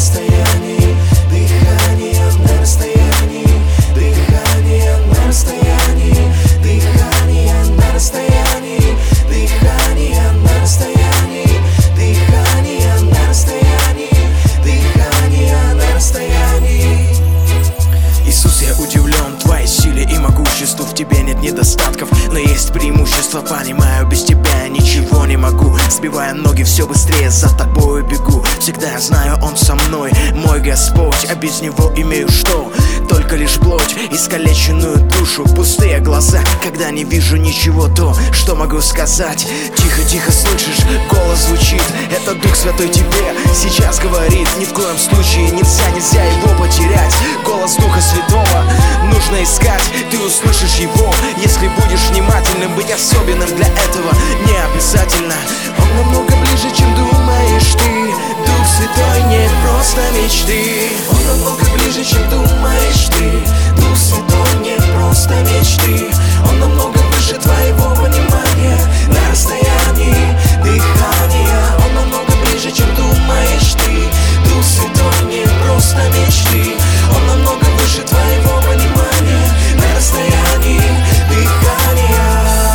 расстоянии, дыхание на расстоянии, дыхание на расстоянии, дыхание на расстоянии, дыхание на расстоянии, дыхание на расстоянии, дыхание на расстоянии. Иисус, я удивлен Твоей силе и могуществу. В Тебе нет недостатков, но есть преимущества. Понимаю, без Тебя я ничего не могу. Сбивая ноги, все быстрее за Тобою бегу. Всегда я знаю, Он со мной, мой Господь. А без Него имею что? Только лишь плоть, искалеченную душу, пустые глаза, когда не вижу ничего, то, что могу сказать. Тихо-тихо слышишь, голос звучит. Это Дух Святой тебе сейчас говорит. Ни в коем случае нельзя его потерять. Голос Духа Святого нужно искать. Ты услышишь его, если будешь внимательным. Быть особенным для этого не обязательно. Он намного ближе, чем думаешь ты. Дух Святой не просто мечты. Он намного ближе, чем думаешь ты. Дух Святой не просто мечты. Он намного выше твоего понимания. На расстоянии дыхания. Он намного ближе, чем думаешь ты. Дух Святой не просто мечты. Он намного выше твоего понимания. На расстоянии дыхания.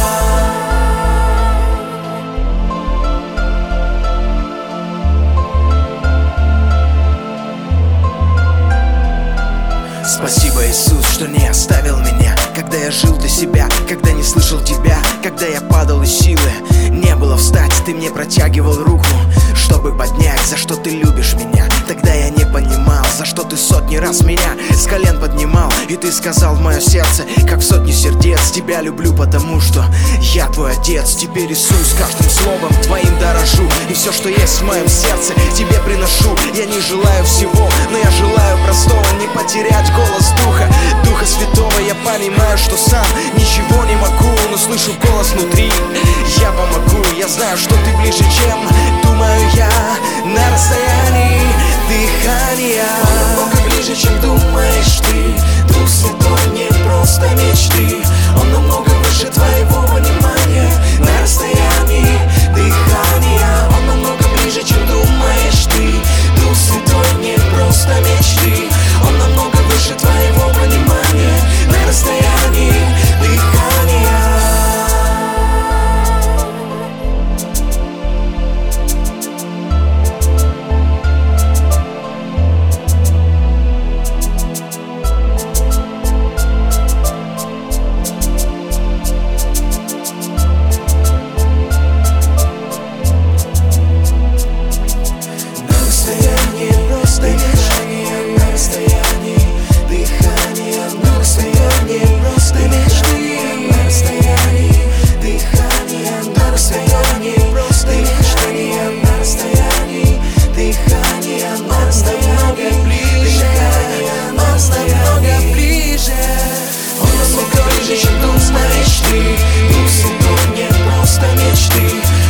Спасибо, Иисус, что не оставил меня, когда я жил для себя, когда не слышал Тебя, когда я падал из силы. Не было встать, Ты мне протягивал руку, чтобы поднять, за что Ты любишь меня. Тогда я не понимал, за что Ты сотни раз меня с колен поднимал. И Ты сказал в мое сердце, как в сотни сердец: Тебя люблю, потому что я Твой Отец. Теперь, Иисус, каждым словом Твоим дорожу, и все, что есть в моем сердце, Тебе приношу. Я не желаю всего, но я желаю простого: не потерять голос Духа Святого. Я понимаю, что сам ничего не могу, но слышу голос внутри: я помогу. Я знаю, что Ты ближе, чем думаю я. На расстоянии дыхания. Он намного ближе, чем думаешь ты. Дух Святой не просто мечты. Он намного выше твоего понимания. На расстоянии дыхания. Он намного ближе, чем думаешь ты. Дух Святой не просто мечты. Он намного выше твоего понимания. На расстоянии дыхания. Чем думаешь ты. Дух Святой не просто мечты.